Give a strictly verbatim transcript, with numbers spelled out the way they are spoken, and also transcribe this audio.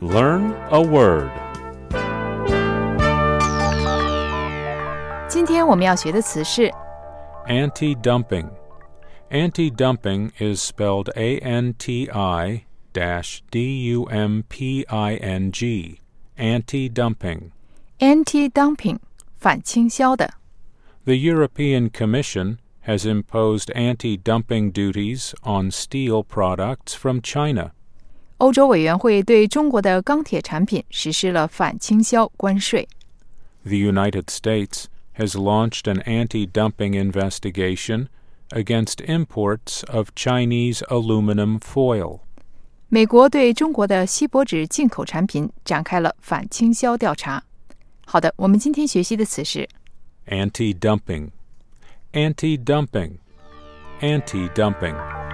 Learn a word. 今天我们要学的词是 Anti-dumping. Anti-dumping is spelled A N T I D U M P I N G. Anti-dumping. anti-dumping 反倾销的。 The European Commission has imposed anti-dumping duties on steel products from China. 欧洲委员会对中国的钢铁产品实施了反倾销关税。 The United States has launched an anti-dumping investigation against imports of Chinese aluminum foil. 美国对中国的锡箔纸进口产品展开了反倾销调查。好的，我们今天学习的词是 Anti-dumping. Anti-dumping. Anti-dumping.